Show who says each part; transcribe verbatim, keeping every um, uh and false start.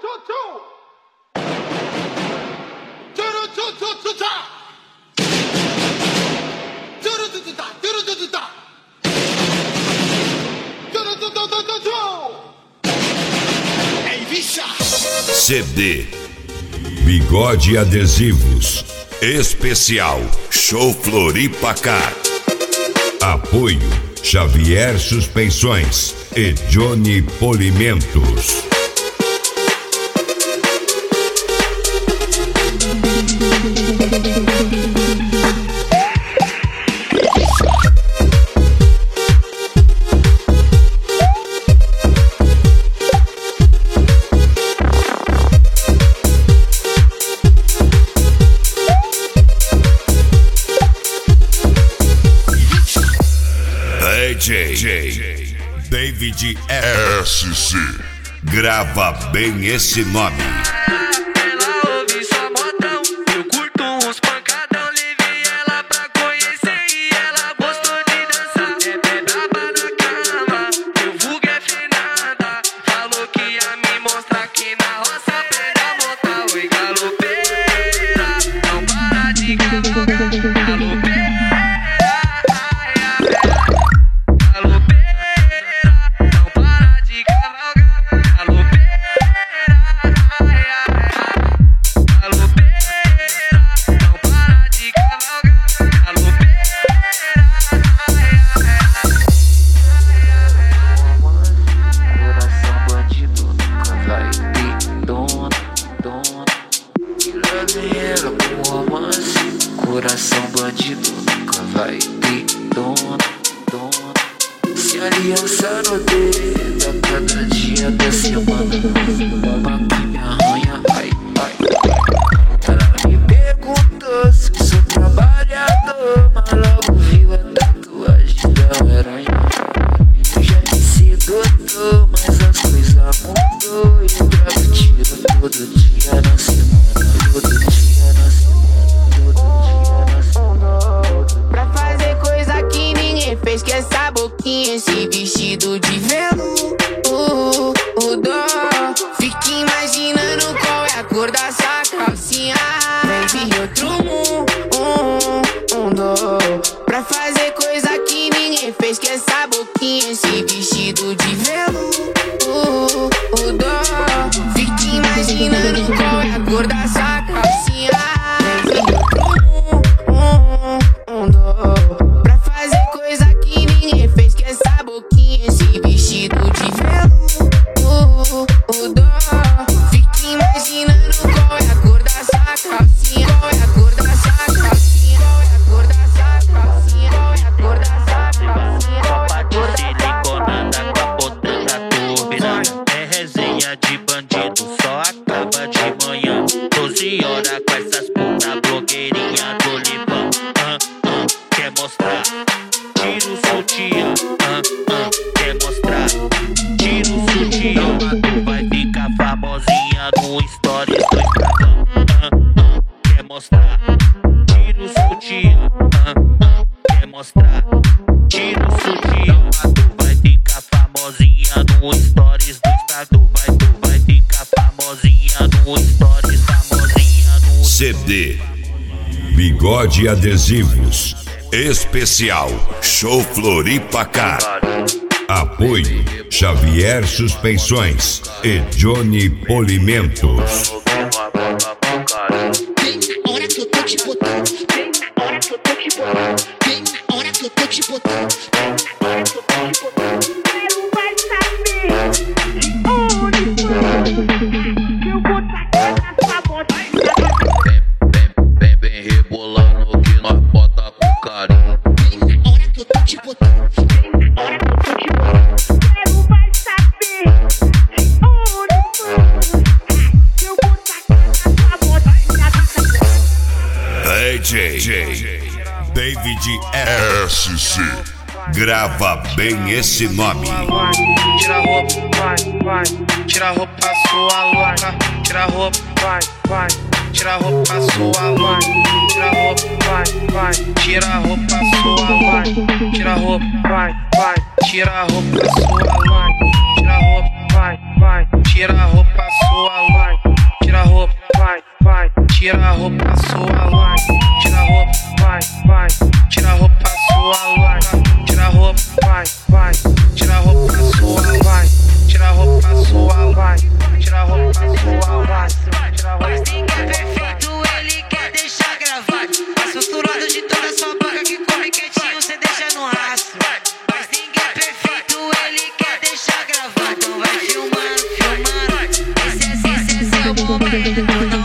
Speaker 1: C D Bigode Adesivos Especial Show Floripa Car. Apoio Xavier Suspensões e Johnny Polimentos. D J David S C. Grava bem esse nome.
Speaker 2: Ela ouve só modão, eu curto uns pancadão. Levei ela pra conhecer e ela gostou de dançar. É braba na cama, meu vulgo é Fernanda. Falou que ia me mostrar que na roça pega botar. Oi galopeira, não para de cavalgar. Galopeira. Coração bandido nunca vai ter dona, dona. Se aliança no dedo a cada dia da semana, uma que me arranha, ai, ai. Ela me perguntou se sou trabalhador, mas logo viu a tatuagem da aranha. Eu já disse doutor, mas as coisas mudou. E eu trago tiro todo dia na semana, todo dia na semana.
Speaker 3: Pra fazer coisa que ninguém fez, que essa boquinha, esse vestido de veludo, uh, o dó. Fica imaginando qual é a cor da sua calcinha. Vem vir outro mundo, um, um dó. Pra fazer coisa que ninguém fez, que essa boquinha, esse vestido de veludo, uh, o dó. Fica imaginando qual é a cor da sua calcinha. Vem vir outro pra fazer coisa que ninguém fez, que essa boquinha, esse vestido de veludo, o dó. Fica imaginando qual é a cor da sua calcinha. Qual é a cor da sua calcinha? Qual é a cor da sua calcinha? Qual é a cor da sua calcinha?
Speaker 2: Copa de siliconada, capotando a turbina. É resenha de bandido, só acaba de manhã. Doze horas com essas puta blogueirinha do Limão. Quer mostrar, tira o sutiã, ah, ah, quer mostrar, tira o sutiã. Tu vai ficar famosinha no stories do Instagram, ah, ah, quer mostrar, tira o sutiã, ah, ah, quer mostrar, tira o sutiã. Tu vai ficar famosinha no stories do Instagram, tu vai, tu vai ficar famosinha no stories, famosinha no
Speaker 1: C D Bigode Adesivos Especial Show Floripa Car. Apoio Xavier Suspensões e Johnny Polimentos.
Speaker 4: Vem na hora que eu tô te botando, vem na hora que eu tô te botando, vem na hora que eu tô te botando, vem na hora que eu tô te botando. Quero vai saber de onde foi. Eu vou tacar na sua bota. Vem, vem, vem rebolando que nós bota com carinho. Vem na hora que eu tô te botando, vem na hora que eu tô te botando. Quero vai saber de onde foi. Eu vou tacar na sua bota.
Speaker 1: D J David S C. Grava bem esse nome.
Speaker 2: Tira a roupa, vai, vai. Tira a roupa, sua louca. Tira a roupa, vai, vai. Tira a roupa, sua louca. Tira a roupa, vai, vai. Tira a roupa, sua vai. Tira a roupa, vai, vai. Tira a roupa, sua vai. Tira a roupa, vai, vai. Tira a roupa, sua vai.
Speaker 3: toma,